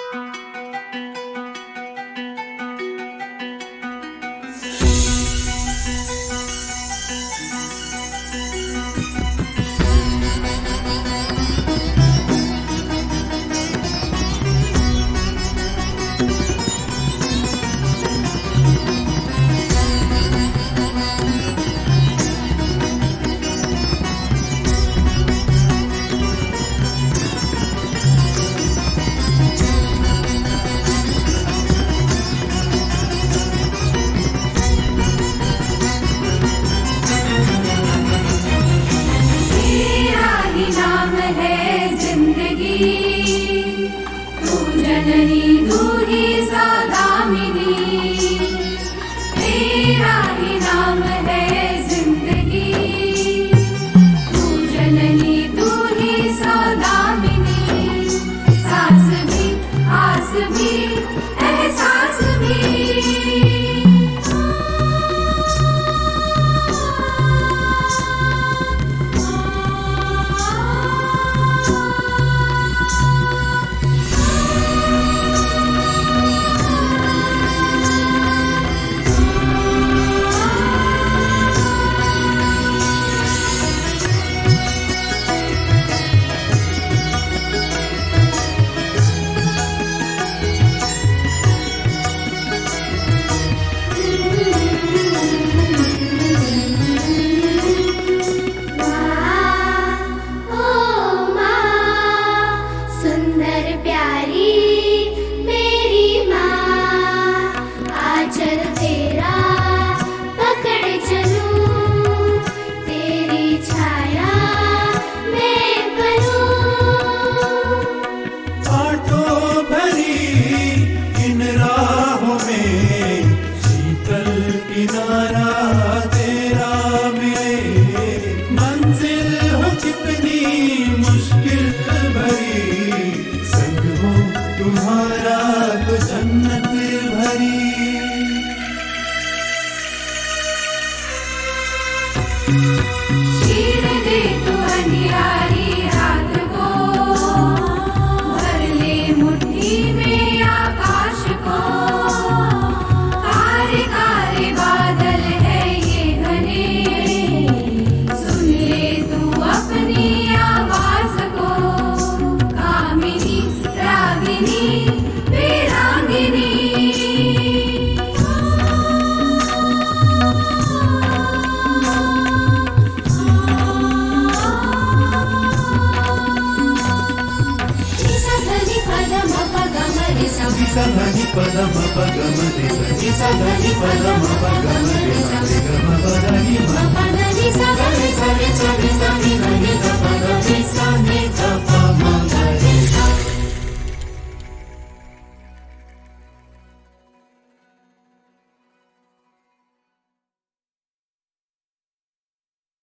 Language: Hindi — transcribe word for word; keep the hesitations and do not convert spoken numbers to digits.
जननी तू ही सौदामिनी, तेरा ही नाम है जिंदगी। तू जननी तू ही सौदामिनी, सास भी आस भी एहसास भी। किनारा तेरा मिले, मंजिल हो कितनी मुश्किल भरी, संग हो तुम्हारा तो जन्नत भरी। चीर दे तू अंधियारी रात को, भर ले मुट्ठी में आकाश को। कारे कारे बादल है ये घने, सुन ले तू अपनी आवाज को। कामिनी रागिनी वीरांगिनी, सा धनी पदम पगम रे सा सा धनी पदम पगम रे सा रे ग म प ध नि म प ध नि सा ग रे सा रे सा रे सा रे ग नि